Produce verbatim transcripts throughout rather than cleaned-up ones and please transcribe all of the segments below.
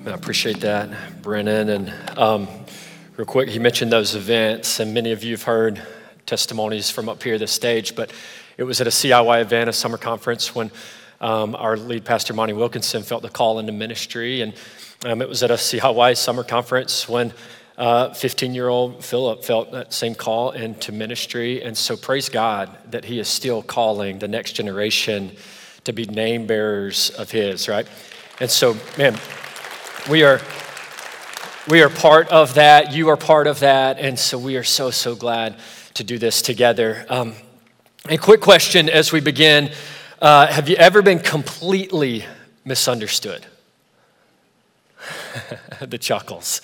I appreciate that, Brennan. And um, real quick, he mentioned those events, and many of you have heard testimonies from up here, this stage, but it was at a C I Y event, a summer conference, when um, our lead pastor, Monty Wilkinson, felt the call into ministry. And um, it was at a C I Y summer conference when uh, fifteen-year-old Philip felt that same call into ministry. And so praise God that he is still calling the next generation to be name bearers of his, right? And so, man, we are we are part of that. You are part of that. And so we are so, so glad to do this together. Um, a quick question as we begin. Uh, have you ever been completely misunderstood? The chuckles,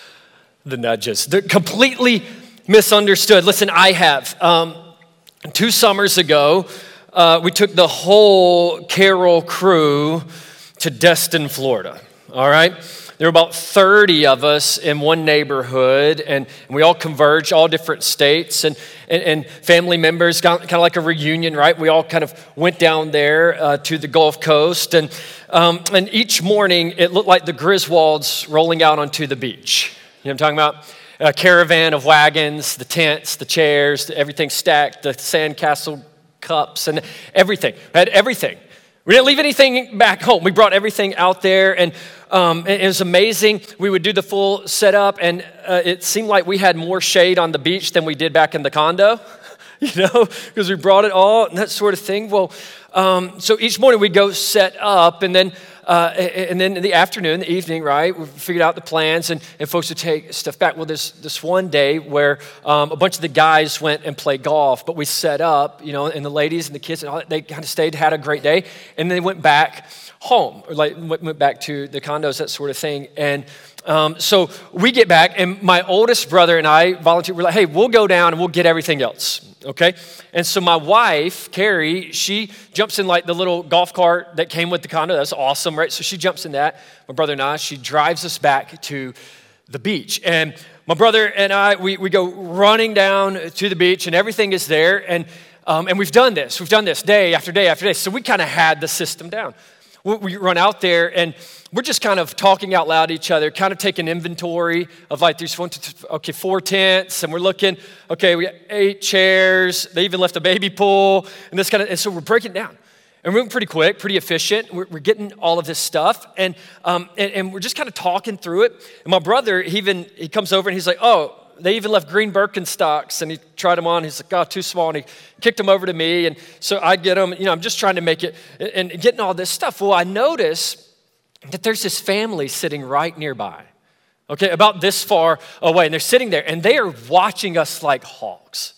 the nudges. They're completely misunderstood. Listen, I have. Um, two summers ago, uh, we took the whole Carol crew to Destin, Florida, all right? There were about thirty of us in one neighborhood, and we all converged, all different states, and, and, and family members, kind of like a reunion, right? We all kind of went down there uh, to the Gulf Coast, and, um, and each morning it looked like the Griswolds rolling out onto the beach. You know what I'm talking about? A caravan of wagons, the tents, the chairs, everything stacked, the sandcastle cups, and everything. We had everything. We didn't leave anything back home. We brought everything out there, and um, it was amazing. We would do the full setup, and uh, it seemed like we had more shade on the beach than we did back in the condo, you know, because we brought it all and that sort of thing. Well, um, so each morning we'd go set up, and then uh, and then in the afternoon, the evening, right, we figured out the plans, and, and folks would take stuff back. Well, there's this one day where um, a bunch of the guys went and played golf, but we set up, you know, and the ladies and the kids, and all, they kind of stayed, had a great day, and then they went back home, or like went back to the condos, that sort of thing. And um, so we get back, and my oldest brother and I volunteered. We're like, hey, we'll go down and we'll get everything else, okay? And so my wife, Carrie, she jumps in like the little golf cart that came with the condo. That's awesome, right? So she jumps in that. My brother and I, she drives us back to the beach. And my brother and I, we, we go running down to the beach, and everything is there. And um, and we've done this. We've done this day after day after day. So we kind of had the system down. We run out there, and we're just kind of talking out loud to each other, kind of taking inventory of like, there's one, two, okay, four tents, and we're looking, okay, we got eight chairs. They even left a baby pool, and this kind of, and so we're breaking it down. And we're moving pretty quick, pretty efficient. We're, we're getting all of this stuff, and, um, and and we're just kind of talking through it. And my brother, he even, he comes over, and he's like, oh, they even left green Birkenstocks, and he tried them on. He's like, oh, too small, and he kicked them over to me, and so I get them. You know, I'm just trying to make it, and getting all this stuff. Well, I notice that there's this family sitting right nearby, okay, about this far away, and they're sitting there, and they are watching us like hawks.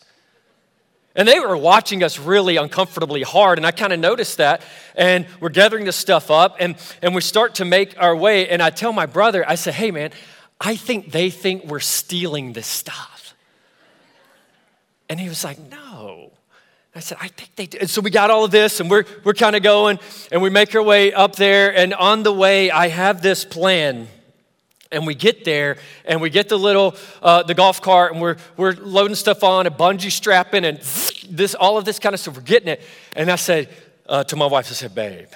And they were watching us really uncomfortably hard, and I kind of noticed that, and we're gathering this stuff up, and, and we start to make our way, and I tell my brother, I say, hey, man, I think they think we're stealing this stuff. And he was like, no. I said, I think they do. And so we got all of this, and we're we're kind of going, and we make our way up there, and on the way, I have this plan. And we get there, and we get the little, uh, the golf cart, and we're we're loading stuff on, and bungee strapping, and this, all of this kind of stuff, we're getting it. And I said uh, to my wife, I said, babe,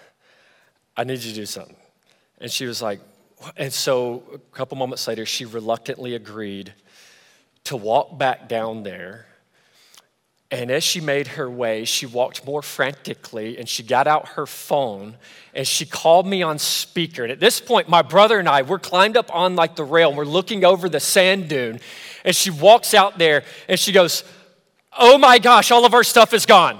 I need you to do something. And she was like, and so a couple moments later, she reluctantly agreed to walk back down there. And as she made her way, she walked more frantically, and she got out her phone, and she called me on speaker. And at this point, my brother and I, we're climbed up on like the rail, and we're looking over the sand dune. And she walks out there, and she goes, oh my gosh, all of our stuff is gone.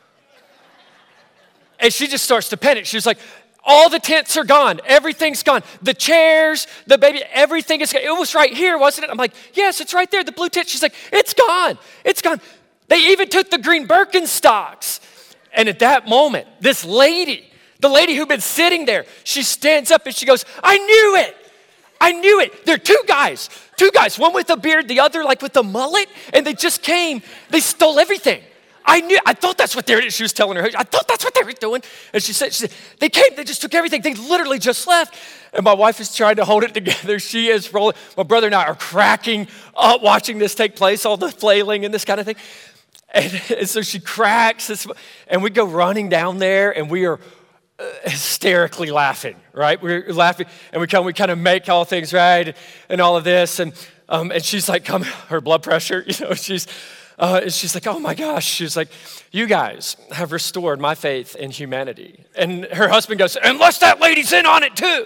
And she just starts to panic. She was like, all the tents are gone. Everything's gone. The chairs, the baby, everything is gone. It was right here, wasn't it? I'm like, yes, it's right there, the blue tent. She's like, it's gone. It's gone. They even took the green Birkenstocks. And at that moment, this lady, the lady who'd been sitting there, she stands up and she goes, I knew it. I knew it. There are two guys, two guys, one with a beard, the other like with a mullet, and they just came. They stole everything. I knew, I thought that's what they were, she was telling her, I thought that's what they were doing. And she said, she said, they came, they just took everything. They literally just left. And my wife is trying to hold it together. She is rolling. My brother and I are cracking up watching this take place, all the flailing and this kind of thing. And, and so she cracks, this, and we go running down there, and we are hysterically laughing, right? We're laughing, and we kind of, we kind of make all things right and all of this, and um, and she's like, come, her blood pressure, you know, she's uh, and she's like, oh my gosh, she's like, you guys have restored my faith in humanity, and her husband goes, unless that lady's in on it too.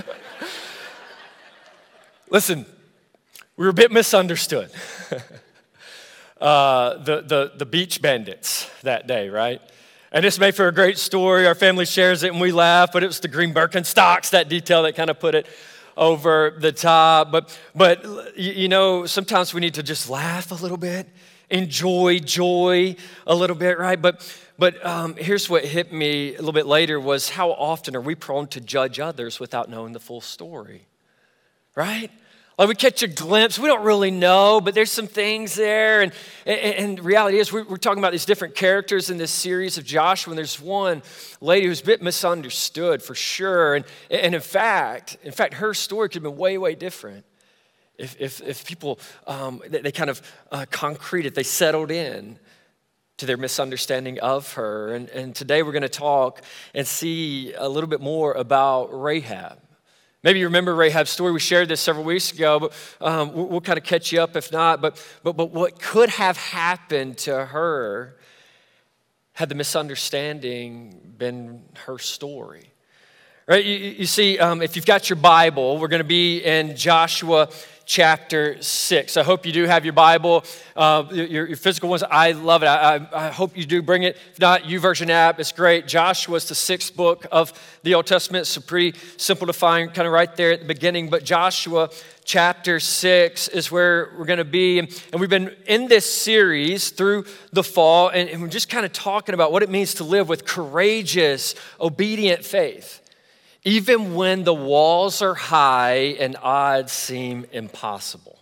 Listen, we were a bit misunderstood. uh, the the the beach bandits that day, right? And this made for a great story. Our family shares it and we laugh, but it was the green Birkenstocks, that detail that kind of put it over the top. But, but you know, sometimes we need to just laugh a little bit, enjoy joy a little bit, right? But, but um, here's what hit me a little bit later was how often are we prone to judge others without knowing the full story, right? Like we catch a glimpse, we don't really know, but there's some things there. And, and, and reality is we're, we're talking about these different characters in this series of Joshua, and there's one lady who's a bit misunderstood for sure. And, and in fact, in fact, her story could have been way, way different if, if, if people, um, they, they kind of uh, concreted, they settled in to their misunderstanding of her. And, and today we're gonna talk and see a little bit more about Rahab. Maybe you remember Rahab's story. We shared this several weeks ago, but um, we'll, we'll kind of catch you up if not. But, but, but what could have happened to her had the misunderstanding been her story? Right? You, you see, um, if you've got your Bible, we're going to be in Joshua chapter six. I hope you do have your Bible, uh, your, your physical ones. I love it. I, I, I hope you do bring it. If not, YouVersion app, it's great. Joshua is the sixth book of the Old Testament, so pretty simple to find, kind of right there at the beginning. But Joshua chapter six is where we're going to be. And, and we've been in this series through the fall, and, and we're just kind of talking about what it means to live with courageous, obedient faith, even when the walls are high and odds seem impossible.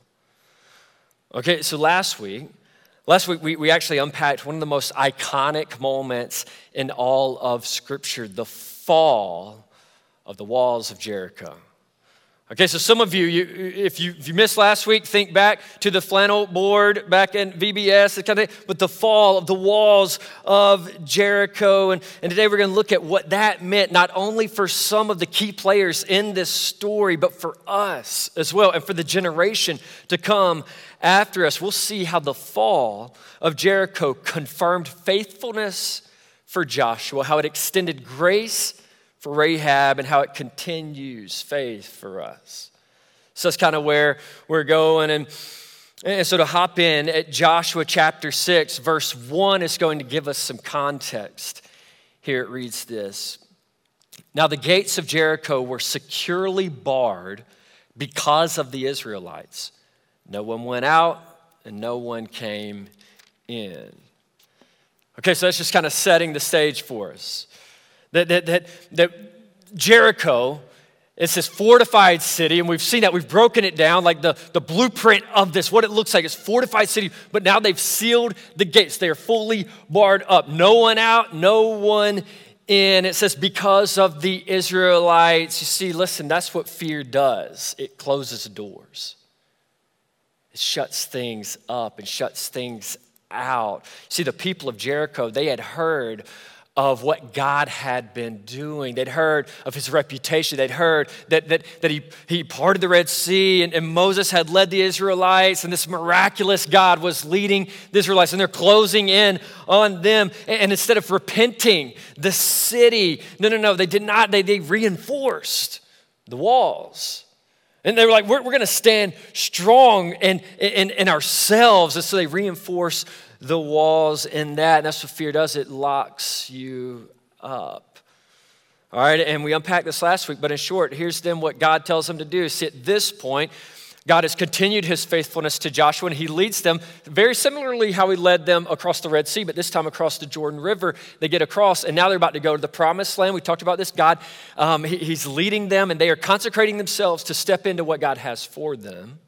Okay, so last week, last week we, we actually unpacked one of the most iconic moments in all of Scripture, the fall of the walls of Jericho. Okay, so some of you, you if you if you missed last week, think back to the flannel board back in V B S, kind of, but the fall of the walls of Jericho. And, and today we're going to look at what that meant, not only for some of the key players in this story, but for us as well, and for the generation to come after us. We'll see how the fall of Jericho confirmed faithfulness for Joshua, how it extended grace for Rahab, and how it continues faith for us. So that's kind of where we're going. And, and so to hop in at Joshua chapter six, verse one is going to give us some context. Here it reads this. Now the gates of Jericho were securely barred because of the Israelites. No one went out and no one came in. Okay, so that's just kind of setting the stage for us. That, that, that, that Jericho is this fortified city, and we've seen that. We've broken it down, like the, the blueprint of this, what it looks like. It's fortified city, but now they've sealed the gates. They are fully barred up. No one out, no one in. It says because of the Israelites. You see, listen, that's what fear does. It closes doors. It shuts things up and shuts things out. See, the people of Jericho, they had heard of what God had been doing. They'd heard of his reputation. They'd heard that, that, that he, he parted the Red Sea, and, and Moses had led the Israelites, and this miraculous God was leading the Israelites, and they're closing in on them. And, and instead of repenting, the city, no, no, no, they did not. They, they reinforced the walls. And they were like, we're, we're going to stand strong in, in, in ourselves. And so they reinforce the walls in that. And that's what fear does. It locks you up. All right, and we unpacked this last week, but in short, here's then what God tells them to do. See, at this point, God has continued his faithfulness to Joshua, and he leads them very similarly how he led them across the Red Sea, but this time across the Jordan River. They get across, and now they're about to go to the promised land. We talked about this. God, um, he, he's leading them, and they are consecrating themselves to step into what God has for them.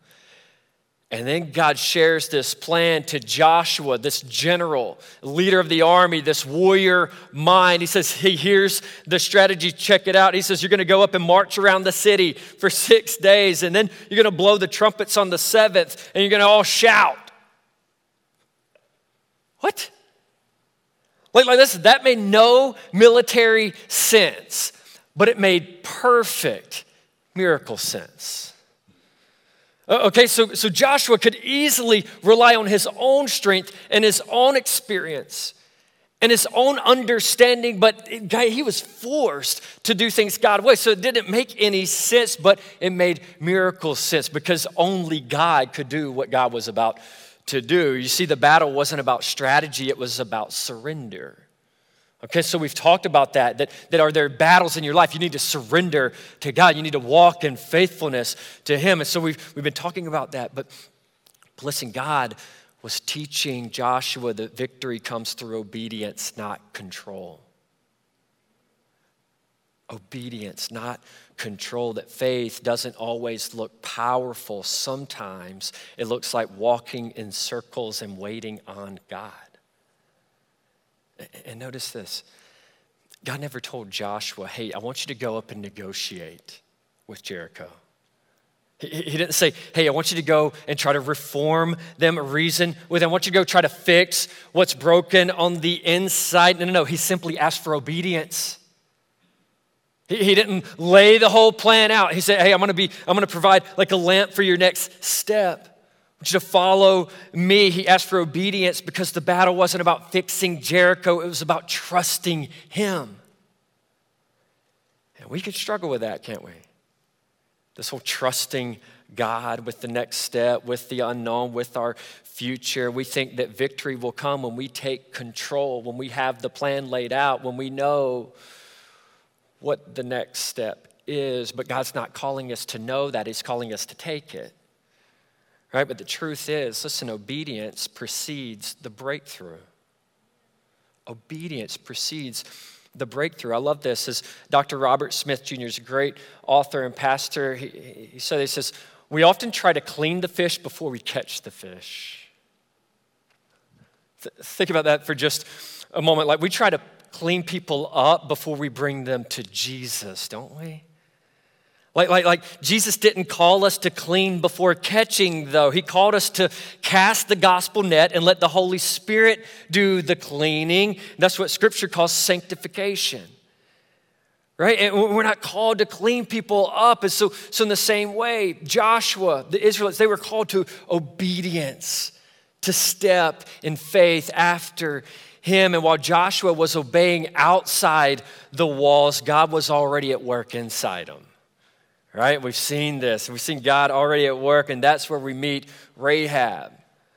And then God shares this plan to Joshua, this general, leader of the army, this warrior mind. He says, hey, here's the strategy, check it out. He says, you're gonna go up and march around the city for six days, and then you're gonna blow the trumpets on the seventh, and you're gonna all shout. What? Like, like this, that made no military sense, but it made perfect miracle sense. Okay, so, so Joshua could easily rely on his own strength and his own experience and his own understanding, but it, he was forced to do things God's way. So it didn't make any sense, but it made miracle sense because only God could do what God was about to do. You see, the battle wasn't about strategy, it was about surrender. Okay, so we've talked about that, that, that are there battles in your life? You need to surrender to God. You need to walk in faithfulness to Him. And so we've, we've been talking about that. But listen, God was teaching Joshua that victory comes through obedience, not control. Obedience, not control. That faith doesn't always look powerful. Sometimes it looks like walking in circles and waiting on God. And notice this, God never told Joshua, hey, I want you to go up and negotiate with Jericho. He, he didn't say, hey, I want you to go and try to reform them, reason with them. I want you to go try to fix what's broken on the inside. No, no, no, he simply asked for obedience. He, he didn't lay the whole plan out. He said, hey, I'm gonna be, I'm gonna provide like a lamp for your next step. I want you to follow me. He asked for obedience because the battle wasn't about fixing Jericho. It was about trusting Him. And we could struggle with that, can't we? This whole trusting God with the next step, with the unknown, with our future. We think that victory will come when we take control, when we have the plan laid out, when we know what the next step is. But God's not calling us to know that. He's calling us to take it. Right, but the truth is, listen, obedience precedes the breakthrough. Obedience precedes the breakthrough. I love this. As Doctor Robert Smith Junior is a great author and pastor. He, he said, he says, we often try to clean the fish before we catch the fish. Th- think about that for just a moment. Like we try to clean people up before we bring them to Jesus, don't we? Like, like, like Jesus didn't call us to clean before catching, though. He called us to cast the gospel net and let the Holy Spirit do the cleaning. That's what Scripture calls sanctification, right? And we're not called to clean people up. And so, so in the same way, Joshua, the Israelites, they were called to obedience, to step in faith after him. And while Joshua was obeying outside the walls, God was already at work inside them. Right? We've seen this. We've seen God already at work, and that's where we meet Rahab.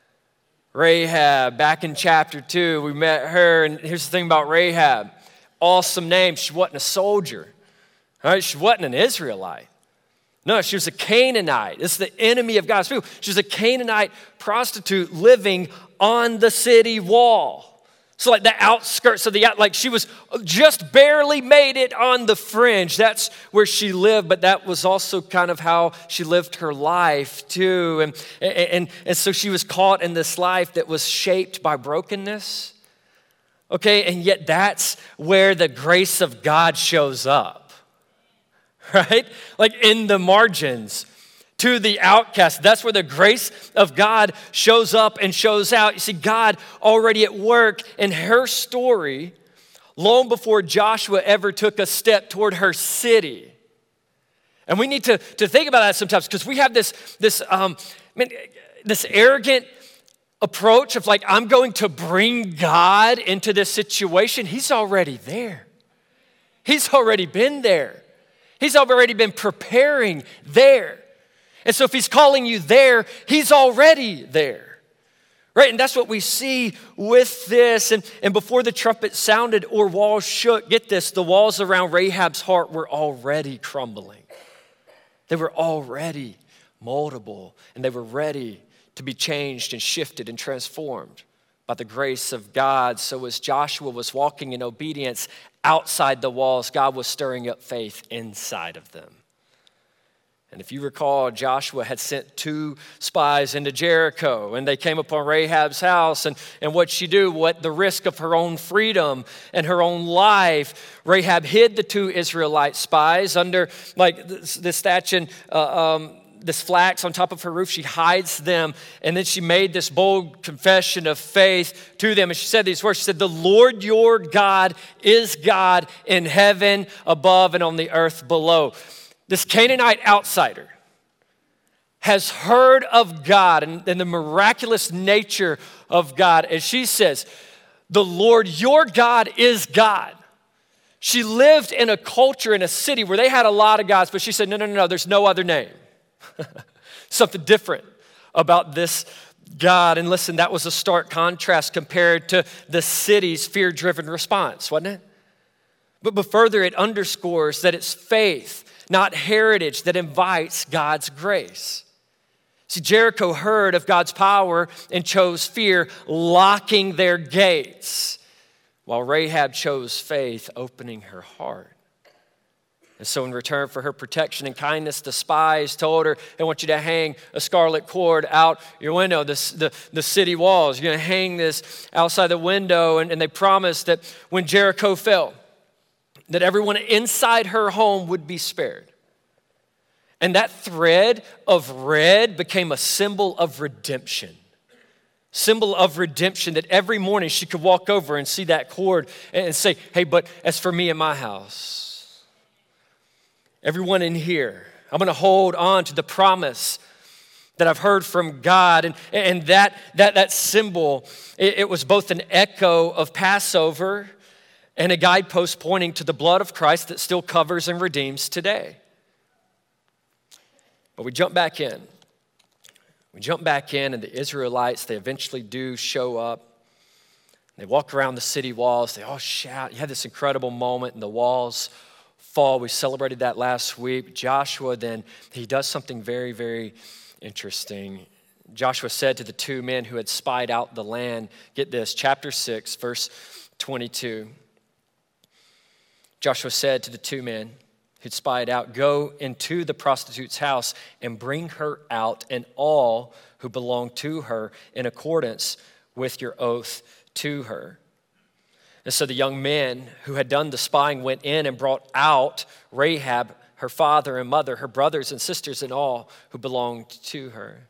Rahab, back in chapter two, we met her, and here's the thing about Rahab. Awesome name. She wasn't a soldier. Right? She wasn't an Israelite. No, she was a Canaanite. It's the enemy of God's people. She was a Canaanite prostitute living on the city wall. So like the outskirts of the, like she was just barely made it on the fringe. That's where she lived, but that was also kind of how she lived her life too. And, and, and so she was caught in this life that was shaped by brokenness. Okay, and yet that's where the grace of God shows up, right? Like in the margins. To the outcast. That's where the grace of God shows up and shows out. You see, God already at work in her story long before Joshua ever took a step toward her city. And we need to, to think about that sometimes because we have this, this, um, this arrogant approach of like, I'm going to bring God into this situation. He's already there. He's already been there. He's already been preparing there. And so if he's calling you there, he's already there, right? And that's what we see with this. And, and before the trumpet sounded or walls shook, get this, the walls around Rahab's heart were already crumbling. They were already moldable, and they were ready to be changed and shifted and transformed by the grace of God. So as Joshua was walking in obedience outside the walls, God was stirring up faith inside of them. And if you recall, Joshua had sent two spies into Jericho, and they came upon Rahab's house, and, and what'd she do? What the risk of her own freedom and her own life, Rahab hid the two Israelite spies under like the, the statue, uh, um, this flax on top of her roof. She hides them. And then she made this bold confession of faith to them. And she said these words. She said, the Lord your God is God in heaven above and on the earth below. This Canaanite outsider has heard of God and, and the miraculous nature of God. And she says, the Lord your God is God. She lived in a culture, in a city where they had a lot of gods, but she said, no, no, no, no, there's no other name. Something different about this God. And listen, that was a stark contrast compared to the city's fear-driven response, wasn't it? But, but further, it underscores that it's faith, not heritage, that invites God's grace. See, Jericho heard of God's power and chose fear, locking their gates, while Rahab chose faith, opening her heart. And so in return for her protection and kindness, the spies told her, I want you to hang a scarlet cord out your window, the, the, the city walls. You're going to hang this outside the window. And, and they promised that when Jericho fell, that everyone inside her home would be spared. And that thread of red became a symbol of redemption. Symbol of redemption, that every morning she could walk over and see that cord and say, hey, but as for me and my house, everyone in here, I'm going to hold on to the promise that I've heard from God. And, and that, that, that symbol, it, it was both an echo of Passover and a guidepost pointing to the blood of Christ that still covers and redeems today. But we jump back in. We jump back in, and the Israelites, they eventually do show up. They walk around the city walls. They all shout. You had this incredible moment, and the walls fall. We celebrated that last week. Joshua then, he does something very, very interesting. Joshua said to the two men who had spied out the land, get this, chapter six, verse twenty-two. Joshua said to the two men who'd spied out, go into the prostitute's house and bring her out and all who belong to her in accordance with your oath to her. And so the young men who had done the spying went in and brought out Rahab, her father and mother, her brothers and sisters and all who belonged to her.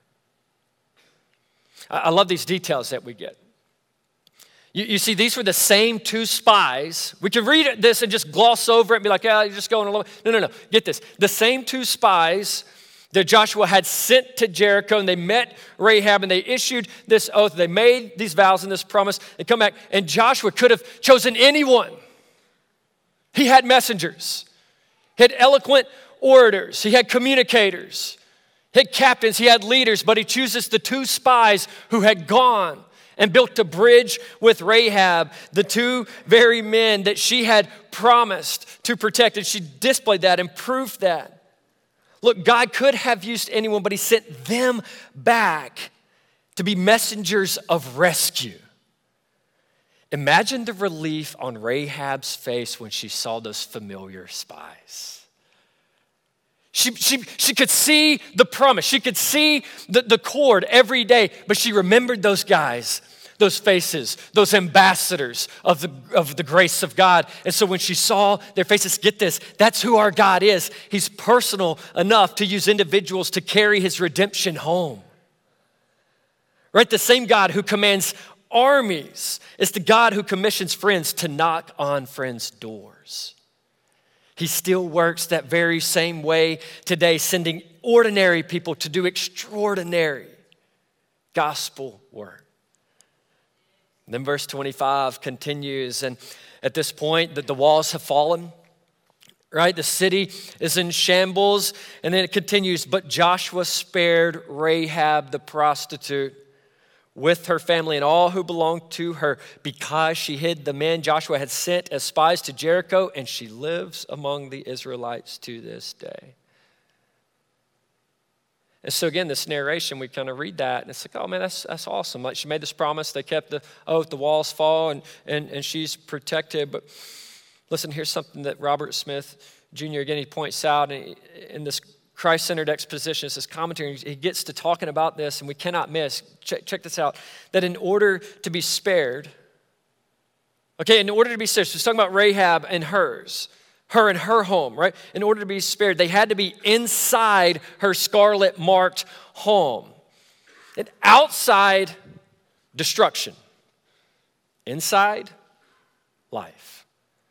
I love these details that we get. You, you see, these were the same two spies. We can read this and just gloss over it and be like, yeah, you're just going a little. No, no, no. Get this. The same two spies that Joshua had sent to Jericho, and they met Rahab, and they issued this oath. They made these vows and this promise. They come back, and Joshua could have chosen anyone. He had messengers. He had eloquent orators. He had communicators. He had captains. He had leaders. But he chooses the two spies who had gone and built a bridge with Rahab, the two very men that she had promised to protect. And she displayed that and proved that. Look, God could have used anyone, but he sent them back to be messengers of rescue. Imagine the relief on Rahab's face when she saw those familiar spies. She, she, she could see the promise. She could see the, the cord every day, but she remembered those guys, those faces, those ambassadors of the, of the grace of God. And so when she saw their faces, get this, that's who our God is. He's personal enough to use individuals to carry his redemption home. Right? The same God who commands armies is the God who commissions friends to knock on friends' doors. He still works that very same way today, sending ordinary people to do extraordinary gospel work. Then verse twenty-five continues, and at this point, that the walls have fallen, right? The city is in shambles, and then it continues, but Joshua spared Rahab the prostitute with her family and all who belonged to her, because she hid the men Joshua had sent as spies to Jericho, and she lives among the Israelites to this day. And so again, this narration, we kind of read that, and it's like, oh man, that's that's awesome. Like, she made this promise, they kept the oath, the walls fall, and, and, and she's protected. But listen, here's something that Robert Smith Junior, again, he points out in this Christ-centered exposition, it's this commentary, he gets to talking about this, and we cannot miss, check, check this out, that in order to be spared, okay, in order to be spared, so he's talking about Rahab and hers, her and her home, right? In order to be spared, they had to be inside her scarlet marked home. And outside, destruction. Inside, life.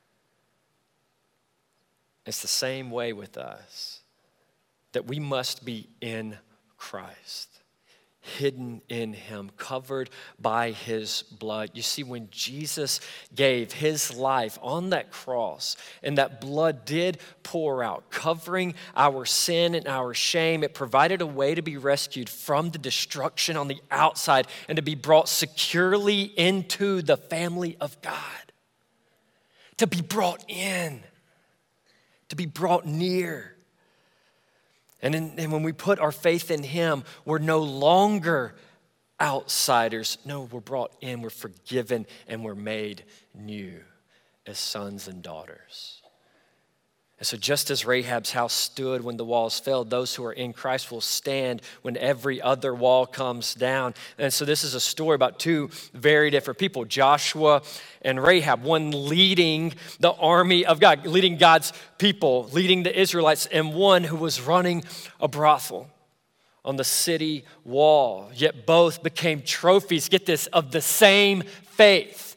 It's the same way with us, that we must be in Christ, hidden in him, covered by his blood. You see, when Jesus gave his life on that cross and that blood did pour out, covering our sin and our shame, it provided a way to be rescued from the destruction on the outside and to be brought securely into the family of God, to be brought in, to be brought near. And, in, and when we put our faith in him, we're no longer outsiders. No, we're brought in, we're forgiven, and we're made new as sons and daughters. And so just as Rahab's house stood when the walls fell, those who are in Christ will stand when every other wall comes down. And so this is a story about two very different people, Joshua and Rahab, one leading the army of God, leading God's people, leading the Israelites, and one who was running a brothel on the city wall. Yet both became trophies, get this, of the same faith.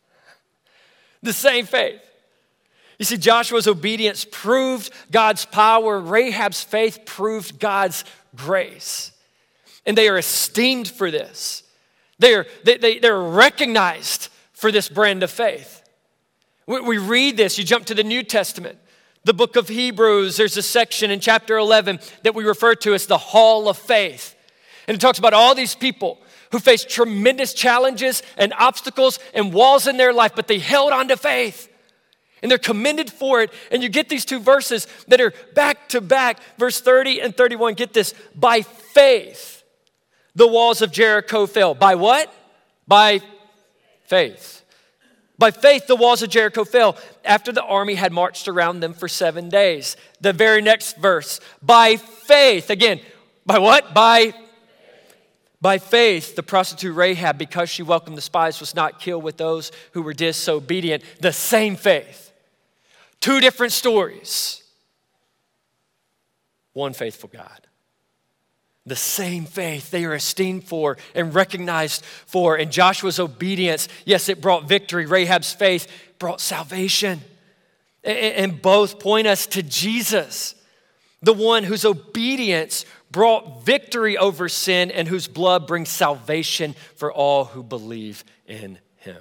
The same faith. You see, Joshua's obedience proved God's power. Rahab's faith proved God's grace. And they are esteemed for this. They are, they, they, they're recognized for this brand of faith. We, we read this, you jump to the New Testament, the book of Hebrews, there's a section in chapter eleven that we refer to as the Hall of Faith. And it talks about all these people who faced tremendous challenges and obstacles and walls in their life, but they held on to faith. And they're commended for it. And you get these two verses that are back to back. Verse thirty and thirty-one, get this. By faith, the walls of Jericho fell. By what? By faith. By faith, the walls of Jericho fell after the army had marched around them for seven days. The very next verse. By faith, again, by what? By By faith, the prostitute Rahab, because she welcomed the spies, was not killed with those who were disobedient. The same faith. Two different stories. One faithful God. The same faith they are esteemed for and recognized for. And Joshua's obedience, yes, it brought victory. Rahab's faith brought salvation. And both point us to Jesus, the one whose obedience brought victory over sin and whose blood brings salvation for all who believe in him.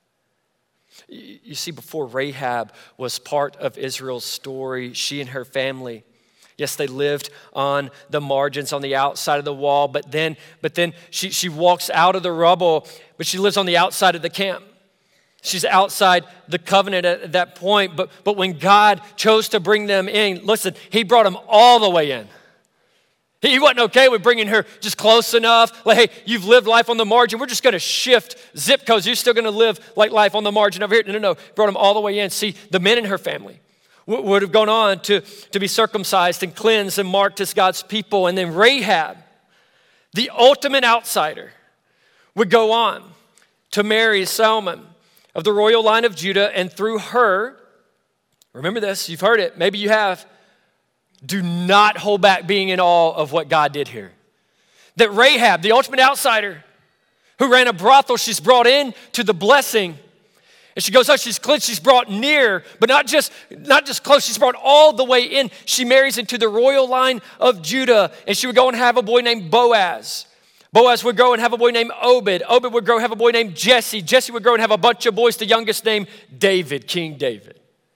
You see, before Rahab was part of Israel's story, she and her family, yes, they lived on the margins, on the outside of the wall, but then, but then she, she walks out of the rubble, but she lives on the outside of the camp. She's outside the covenant at that point, but, but when God chose to bring them in, listen, he brought them all the way in. He wasn't okay with bringing her just close enough. Like, hey, you've lived life on the margin. We're just going to shift zip codes. You're still going to live like life on the margin over here. No, no, no. Brought them all the way in. See, the men in her family would have gone on to, to be circumcised and cleansed and marked as God's people. And then Rahab, the ultimate outsider, would go on to marry Salmon of the royal line of Judah. And through her, remember this, you've heard it, maybe you have, do not hold back being in awe of what God did here. That Rahab, the ultimate outsider, who ran a brothel, she's brought in to the blessing. And she goes, oh, she's cleansed, she's brought near, but not just, not just close, she's brought all the way in. She marries into the royal line of Judah, and she would go and have a boy named Boaz. Boaz would grow and have a boy named Obed. Obed would grow and have a boy named Jesse. Jesse would grow and have a bunch of boys, the youngest named David, King David.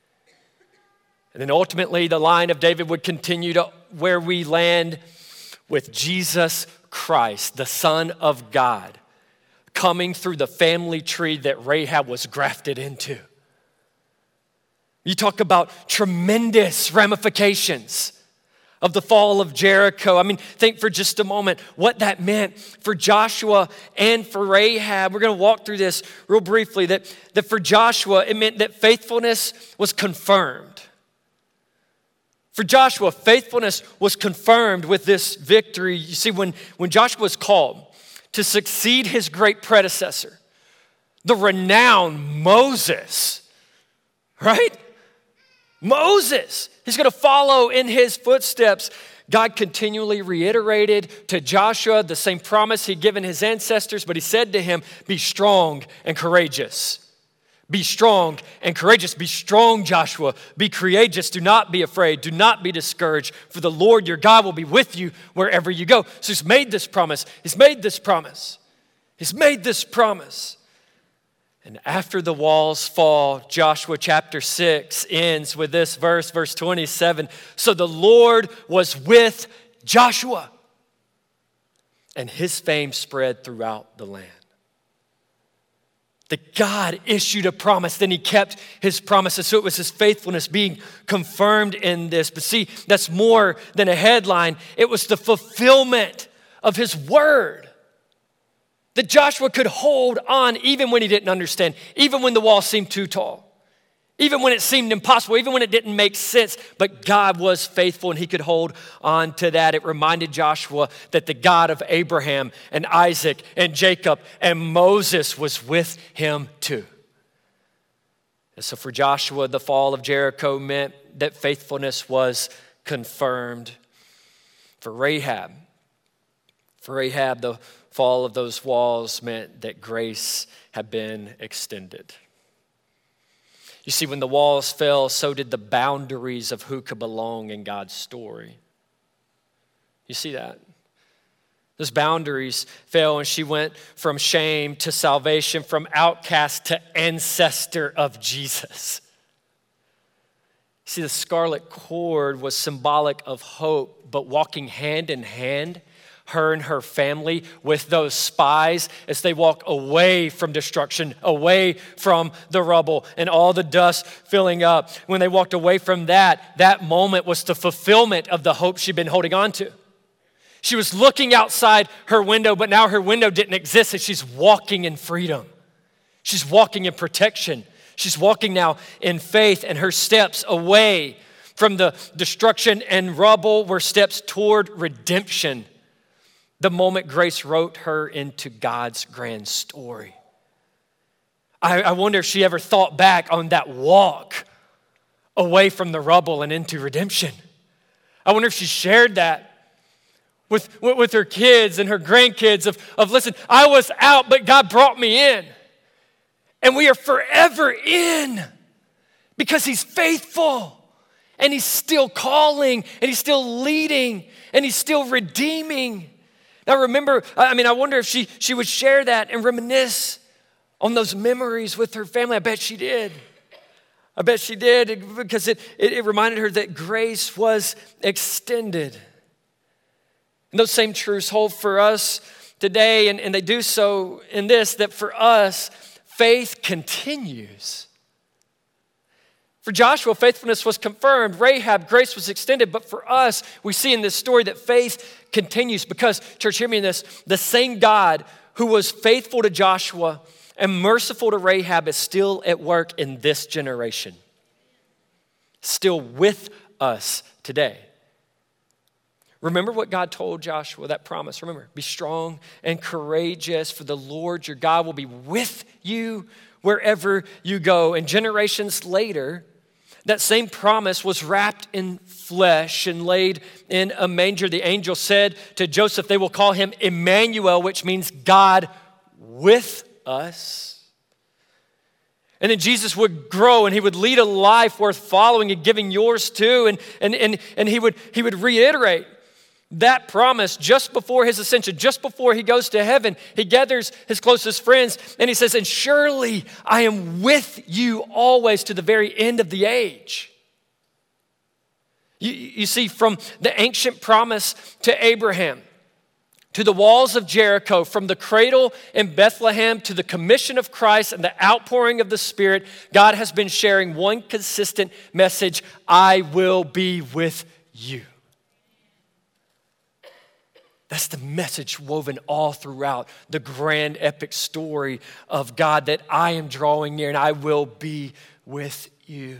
And then ultimately, the line of David would continue to where we land with Jesus Christ, the Son of God, coming through the family tree that Rahab was grafted into. You talk about tremendous ramifications of the fall of Jericho. I mean, think for just a moment what that meant for Joshua and for Rahab. We're going to walk through this real briefly. That, that for Joshua, it meant that faithfulness was confirmed. For Joshua, faithfulness was confirmed with this victory. You see, when, when Joshua was called to succeed his great predecessor, the renowned Moses, right? Moses, he's going to follow in his footsteps. God continually reiterated to Joshua the same promise he'd given his ancestors, but he said to him, be strong and courageous. Be strong and courageous. Be strong, Joshua. Be courageous. Do not be afraid. Do not be discouraged, for the Lord your God will be with you wherever you go. So he's made this promise. He's made this promise. He's made this promise. And after the walls fall, Joshua chapter six ends with this verse, verse twenty-seven. So the Lord was with Joshua, and his fame spread throughout the land. That God issued a promise, then he kept his promises. So it was his faithfulness being confirmed in this. But see, that's more than a headline. It was the fulfillment of his word. That Joshua could hold on even when he didn't understand, even when the wall seemed too tall, even when it seemed impossible, even when it didn't make sense. But God was faithful and he could hold on to that. It reminded Joshua that the God of Abraham and Isaac and Jacob and Moses was with him too. And so for Joshua, the fall of Jericho meant that faithfulness was confirmed. For Rahab, for Rahab, the fall of those walls meant that grace had been extended. You see, when the walls fell, so did the boundaries of who could belong in God's story. You see that? Those boundaries fell, and she went from shame to salvation, from outcast to ancestor of Jesus. See, the scarlet cord was symbolic of hope, but walking hand in hand, her and her family with those spies as they walk away from destruction, away from the rubble and all the dust filling up. When they walked away from that, that moment was the fulfillment of the hope she'd been holding on to. She was looking outside her window, but now her window didn't exist, and she's walking in freedom. She's walking in protection. She's walking now in faith, and her steps away from the destruction and rubble were steps toward redemption. The moment grace wrote her into God's grand story. I, I wonder if she ever thought back on that walk away from the rubble and into redemption. I wonder if she shared that with, with, with her kids and her grandkids of, of, listen, I was out, but God brought me in. And we are forever in because he's faithful. And he's still calling, and he's still leading, and he's still redeeming. Now remember, I mean, I wonder if she, she would share that and reminisce on those memories with her family. I bet she did. I bet she did because it, it, it reminded her that grace was extended. And those same truths hold for us today, and, and they do so in this, that for us, faith continues. For Joshua, faithfulness was confirmed. Rahab, grace was extended. But for us, we see in this story that faith continues because, church, hear me in this, the same God who was faithful to Joshua and merciful to Rahab is still at work in this generation. Still with us today. Remember what God told Joshua, that promise. Remember, be strong and courageous, for the Lord your God will be with you wherever you go. And generations later, that same promise was wrapped in flesh and laid in a manger. The angel said to Joseph, they will call him Emmanuel, which means God with us. And then Jesus would grow and he would lead a life worth following and giving yours too. And, and, and, and he would, he would reiterate that promise just before his ascension, just before he goes to heaven. He gathers his closest friends and he says, and surely I am with you always to the very end of the age. You, you see, from the ancient promise to Abraham, to the walls of Jericho, from the cradle in Bethlehem to the commission of Christ and the outpouring of the Spirit, God has been sharing one consistent message: I will be with you. That's the message woven all throughout the grand epic story of God, that I am drawing near and I will be with you.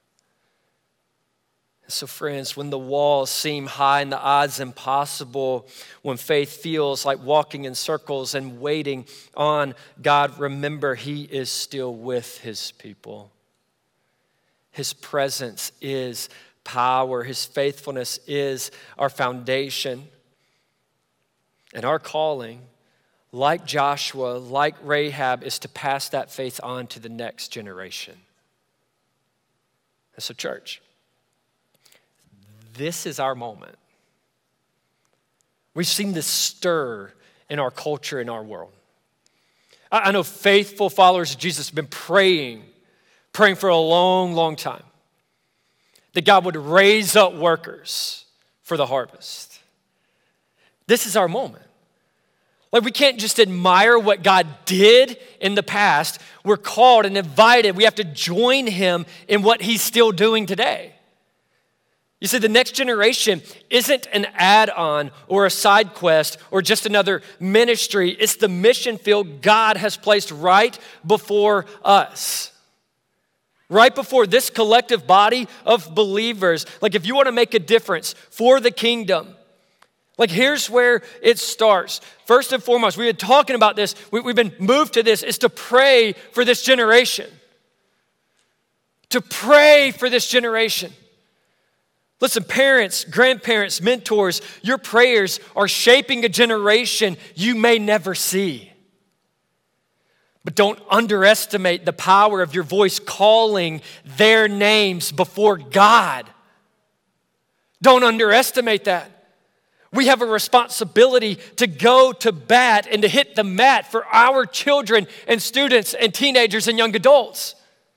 So friends, when the walls seem high and the odds impossible, when faith feels like walking in circles and waiting on God, remember He is still with His people. His presence is power. His faithfulness is our foundation. And our calling, like Joshua, like Rahab, is to pass that faith on to the next generation. And so, church, this is our moment. We've seen this stir in our culture, in our world. I know faithful followers of Jesus have been praying, praying for a long, long time, that God would raise up workers for the harvest. This is our moment. Like, we can't just admire what God did in the past. We're called and invited. We have to join him in what he's still doing today. You see, the next generation isn't an add-on or a side quest or just another ministry. It's the mission field God has placed right before us. Right before this collective body of believers. Like, if you want to make a difference for the kingdom, like, here's where it starts. First and foremost, we've been talking about this. We, we've been moved to this, is to pray for this generation. To pray for this generation. Listen, parents, grandparents, mentors, your prayers are shaping a generation you may never see. But don't underestimate the power of your voice calling their names before God. Don't underestimate that. We have a responsibility to go to bat and to hit the mat for our children and students and teenagers and young adults.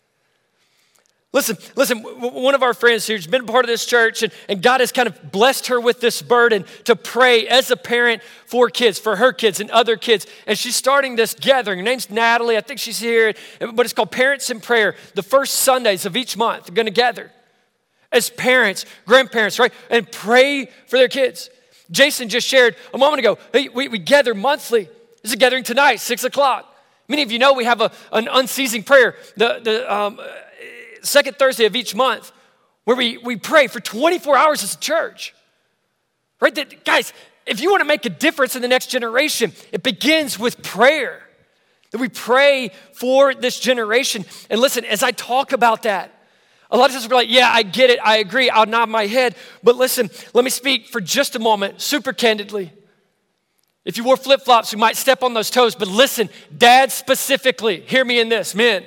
Listen, listen, one of our friends here has been a part of this church, and, and God has kind of blessed her with this burden to pray as a parent for kids, for her kids and other kids. And she's starting this gathering. Her name's Natalie. I think she's here, but it's called Parents in Prayer. The first Sundays of each month, they're going to gather as parents, grandparents, right? And pray for their kids. Jason just shared a moment ago, hey, we, we gather monthly. There's a gathering tonight, six o'clock. Many of you know we have a, an unceasing prayer, the, the um, second Thursday of each month, where we, we pray for twenty-four hours as a church. Right? That, guys, if you want to make a difference in the next generation, it begins with prayer. That we pray for this generation. And listen, as I talk about that, a lot of times we're like, yeah, I get it, I agree, I'll nod my head. But listen, let me speak for just a moment, super candidly. If you wore flip-flops, you might step on those toes. But listen, dads specifically, hear me in this, men.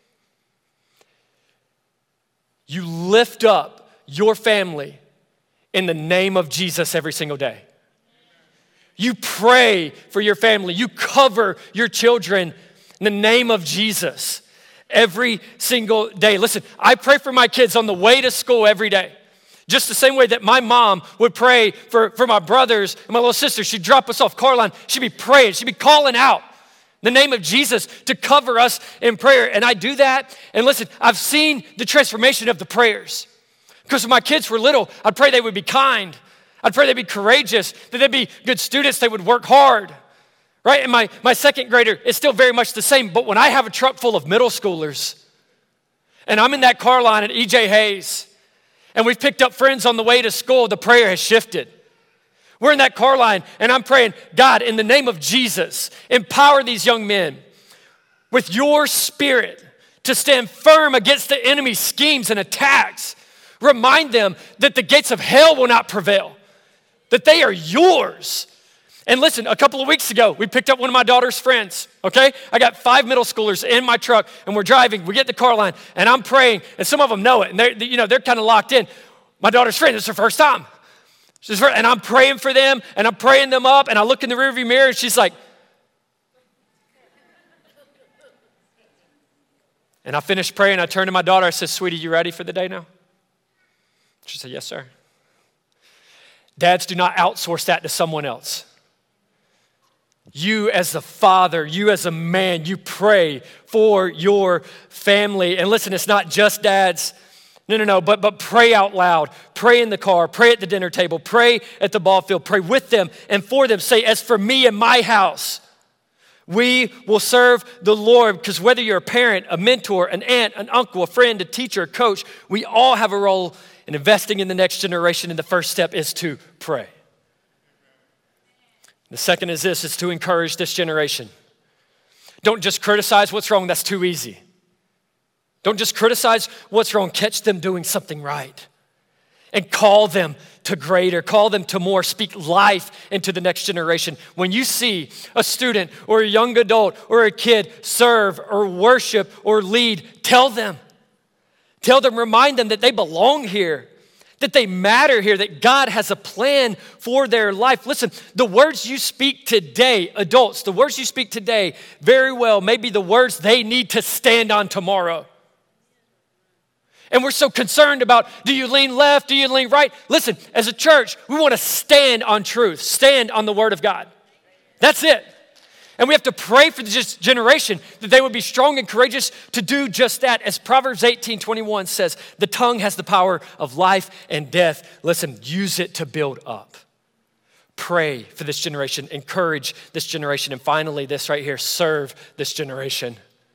You lift up your family in the name of Jesus every single day. You pray for your family. You cover your children in the name of Jesus every single day. Listen, I pray for my kids on the way to school every day. Just the same way that my mom would pray for, for my brothers and my little sister. She'd drop us off Caroline. She'd be praying. She'd be calling out the name of Jesus to cover us in prayer. And I do that. And listen, I've seen the transformation of the prayers. Because when my kids were little, I'd pray they would be kind. I'd pray they'd be courageous, that they'd be good students, they would work hard. Right? And my, my second grader is still very much the same. But when I have a truck full of middle schoolers, and I'm in that car line at E J Hayes, and we've picked up friends on the way to school, the prayer has shifted. We're in that car line, and I'm praying, God, in the name of Jesus, empower these young men with your spirit to stand firm against the enemy's schemes and attacks. Remind them that the gates of hell will not prevail, that they are yours. And listen, a couple of weeks ago, we picked up one of my daughter's friends, okay? I got five middle schoolers in my truck, and we're driving. We get in the car line, and I'm praying, and some of them know it, and they're, you know, they're kind of locked in. My daughter's friend, this is her first time. She's first, and I'm praying for them, and I'm praying them up, and I look in the rearview mirror, and she's like, and I finished praying. I turned to my daughter. I said, sweetie, you ready for the day now? She said, yes, sir. Dads, do not outsource that to someone else. You as a father, you as a man, you pray for your family. And listen, it's not just dads. No, no, no, but, but pray out loud. Pray in the car. Pray at the dinner table. Pray at the ball field. Pray with them and for them. Say, as for me and my house, we will serve the Lord. Because whether you're a parent, a mentor, an aunt, an uncle, a friend, a teacher, a coach, we all have a role in investing in the next generation. And the first step is to pray. The second is this, is to encourage this generation. Don't just criticize what's wrong, that's too easy. Don't just criticize what's wrong. Catch them doing something right. And call them to greater, call them to more, speak life into the next generation. When you see a student or a young adult or a kid serve or worship or lead, tell them. Tell them, remind them that they belong here, that they matter here, that God has a plan for their life. Listen, the words you speak today, adults, the words you speak today very well may be the words they need to stand on tomorrow. And we're so concerned about, do you lean left, do you lean right? Listen, as a church, we want to stand on truth, stand on the word of God. That's it. And we have to pray for this generation that they would be strong and courageous to do just that. As Proverbs eighteen twenty-one says, the tongue has the power of life and death. Listen, use it to build up. Pray for this generation, encourage this generation. And finally, this right here, serve this generation.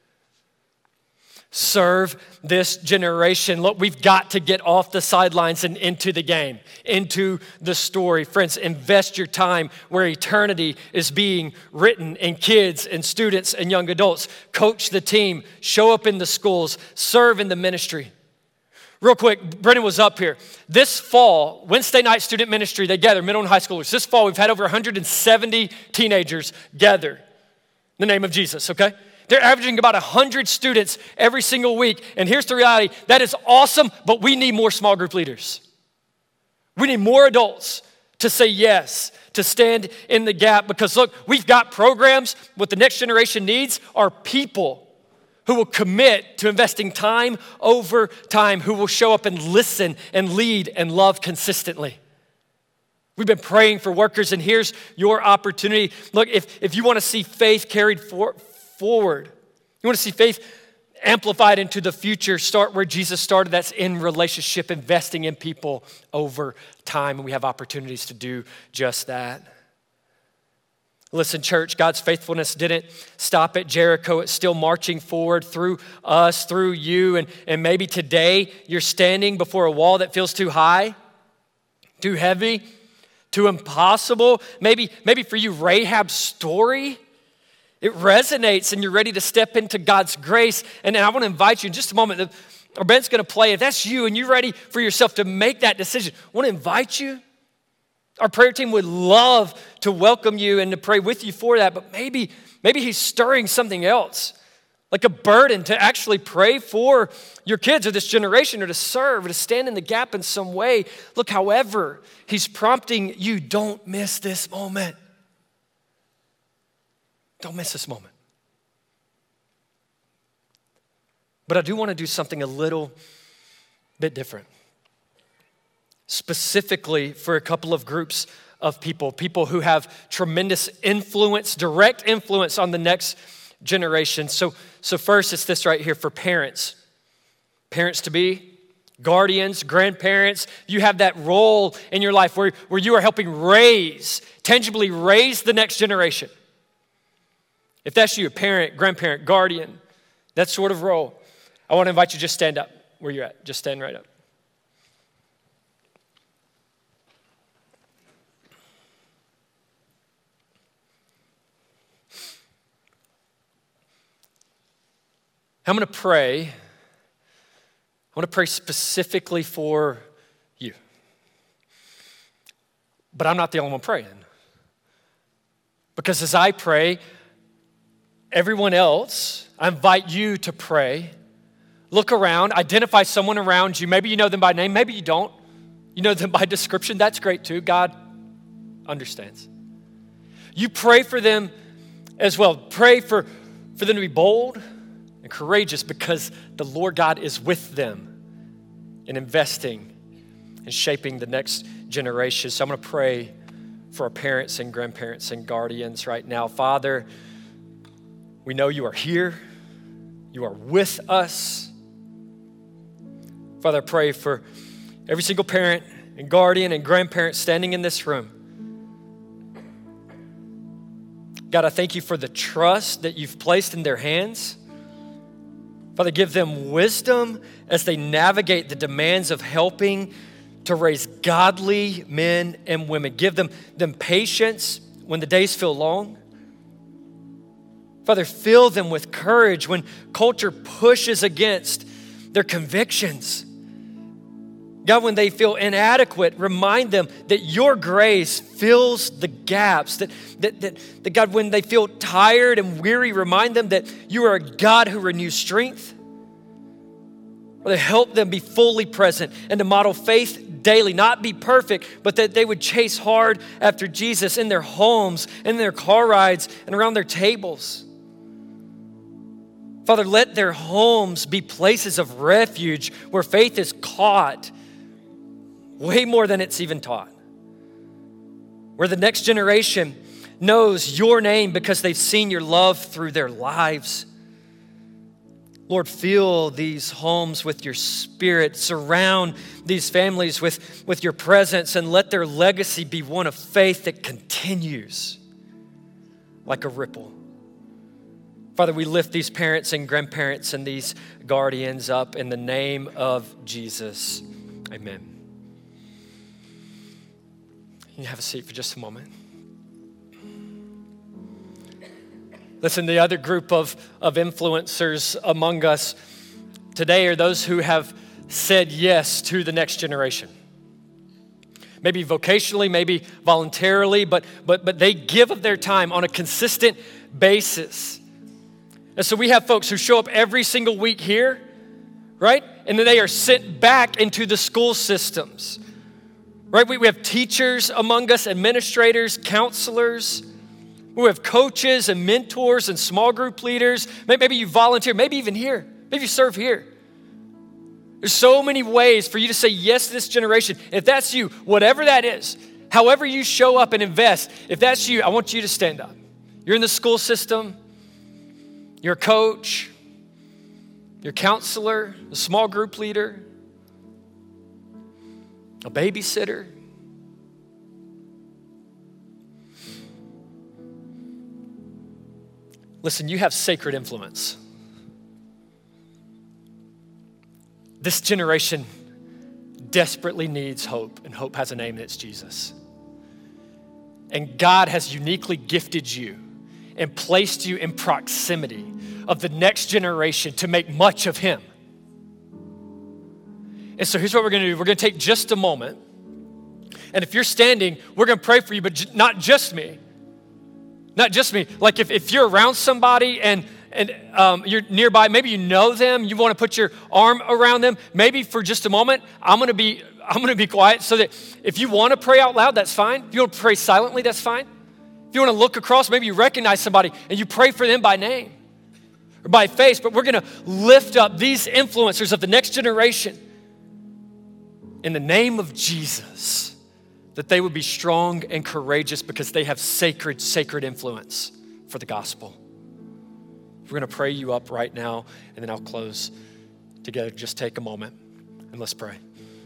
Serve this generation. Look, we've got to get off the sidelines and into the game, into the story. Friends, invest your time where eternity is being written in kids and students and young adults. Coach the team, show up in the schools, serve in the ministry. Real quick, Brennan was up here. This fall, Wednesday night student ministry, they gather middle and high schoolers. This fall, we've had over one hundred seventy teenagers gather in the name of Jesus, okay? They're averaging about one hundred students every single week. And here's the reality. That is awesome, but we need more small group leaders. We need more adults to say yes, to stand in the gap. Because look, we've got programs. What the next generation needs are people who will commit to investing time over time, who will show up and listen and lead and love consistently. We've been praying for workers, and here's your opportunity. Look, if, if you want to see faith carried forward, forward. You want to see faith amplified into the future, start where Jesus started. That's in relationship, investing in people over time. And we have opportunities to do just that. Listen, church, God's faithfulness didn't stop at Jericho. It's still marching forward through us, through you. And, and maybe today you're standing before a wall that feels too high, too heavy, too impossible. Maybe, maybe for you, Rahab's story, it resonates and you're ready to step into God's grace. And I want to invite you in just a moment. Our band's going to play. If that's you and you're ready for yourself to make that decision, I want to invite you. Our prayer team would love to welcome you and to pray with you for that. But maybe, maybe he's stirring something else, like a burden to actually pray for your kids or this generation, or to serve or to stand in the gap in some way. Look, however he's prompting you, don't miss this moment. Don't miss this moment. But I do want to do something a little bit different. Specifically for a couple of groups of people, people who have tremendous influence, direct influence on the next generation. So, so first, it's this right here for parents. Parents to be, guardians, grandparents. You have that role in your life where, where you are helping raise, tangibly raise the next generation. If that's you, a parent, grandparent, guardian, that sort of role, I want to invite you to just stand up where you're at. Just stand right up. I'm going to pray. I want to pray specifically for you. But I'm not the only one praying. Because as I pray, everyone else, I invite you to pray. Look around, identify someone around you. Maybe you know them by name, maybe you don't. You know them by description, that's great too. God understands. You pray for them as well. Pray for, for them to be bold and courageous, because the Lord God is with them in investing and shaping the next generation. So I'm going to pray for our parents and grandparents and guardians right now. Father, we know you are here. You are with us. Father, I pray for every single parent and guardian and grandparent standing in this room. God, I thank you for the trust that you've placed in their hands. Father, give them wisdom as they navigate the demands of helping to raise godly men and women. Give them, them patience when the days feel long. Father, fill them with courage when culture pushes against their convictions. God, when they feel inadequate, remind them that your grace fills the gaps. That, that, that, that God, when they feel tired and weary, remind them that you are a God who renews strength. Or to help them be fully present and to model faith daily, not be perfect, but that they would chase hard after Jesus in their homes, in their car rides, and around their tables. Father, let their homes be places of refuge where faith is caught way more than it's even taught. Where the next generation knows your name because they've seen your love through their lives. Lord, fill these homes with your spirit. Surround these families with, with your presence and let their legacy be one of faith that continues like a ripple. Father, we lift these parents and grandparents and these guardians up in the name of Jesus. Amen. You can have a seat for just a moment. Listen, the other group of, of influencers among us today are those who have said yes to the next generation. Maybe vocationally, maybe voluntarily, but, but, but they give of their time on a consistent basis. And so we have folks who show up every single week here, right? And then they are sent back into the school systems. Right, we, we have teachers among us, administrators, counselors. We have coaches and mentors and small group leaders. Maybe you volunteer, maybe even here. Maybe you serve here. There's so many ways for you to say yes to this generation. If that's you, whatever that is, however you show up and invest, if that's you, I want you to stand up. You're in the school system. You're a coach. You're a counselor, a small group leader, a babysitter. Listen, you have sacred influence. This generation desperately needs hope, and hope has a name, and it's Jesus. And God has uniquely gifted you and placed you in proximity of the next generation to make much of him. And so here's what we're gonna do. We're gonna take just a moment. And if you're standing, we're gonna pray for you, but j- not just me. Not just me. Like if, if you're around somebody and, and um, you're nearby, maybe you know them, you wanna put your arm around them, maybe for just a moment, I'm gonna be I'm gonna be quiet so that if you wanna pray out loud, that's fine. If you wanna pray silently, that's fine. If you wanna look across, maybe you recognize somebody and you pray for them by name or by face, but we're gonna lift up these influencers of the next generation in the name of Jesus, that they would be strong and courageous because they have sacred, sacred influence for the gospel. We're gonna pray you up right now, and then I'll close together. Just take a moment and let's pray.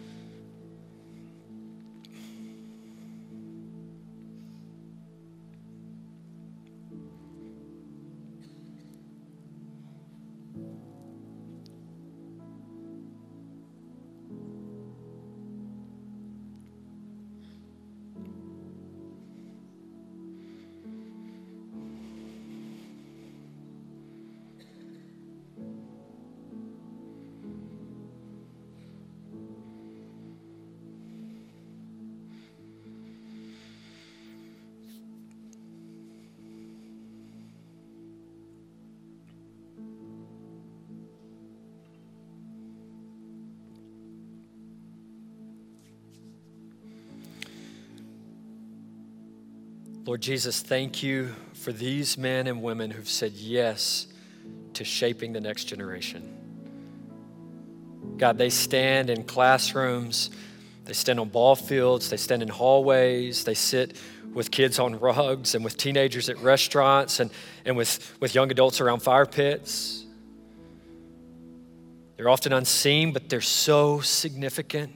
Lord Jesus, thank you for these men and women who've said yes to shaping the next generation. God, they stand in classrooms, they stand on ball fields, they stand in hallways, they sit with kids on rugs and with teenagers at restaurants and, and with, with young adults around fire pits. They're often unseen, but they're so significant.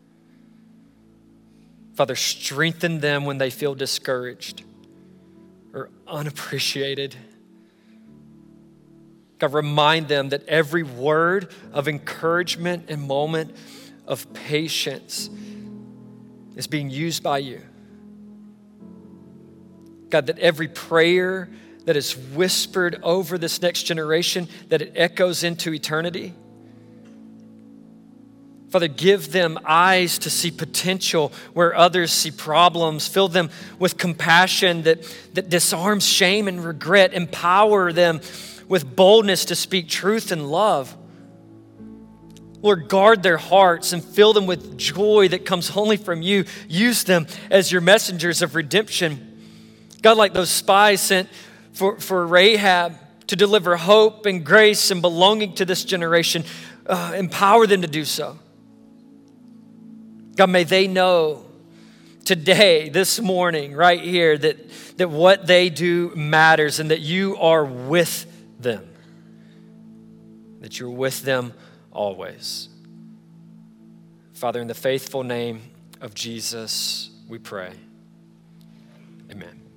Father, strengthen them when they feel discouraged or unappreciated. God, remind them that every word of encouragement and moment of patience is being used by you. God, that every prayer that is whispered over this next generation, that it echoes into eternity. Father, give them eyes to see potential where others see problems. Fill them with compassion that, that disarms shame and regret. Empower them with boldness to speak truth and love. Lord, guard their hearts and fill them with joy that comes only from you. Use them as your messengers of redemption. God, like those spies sent for, for Rahab to deliver hope and grace and belonging to this generation, uh, empower them to do so. God, may they know today, this morning, right here, that, that what they do matters and that you are with them. That you're with them always. Father, in the faithful name of Jesus, we pray. Amen.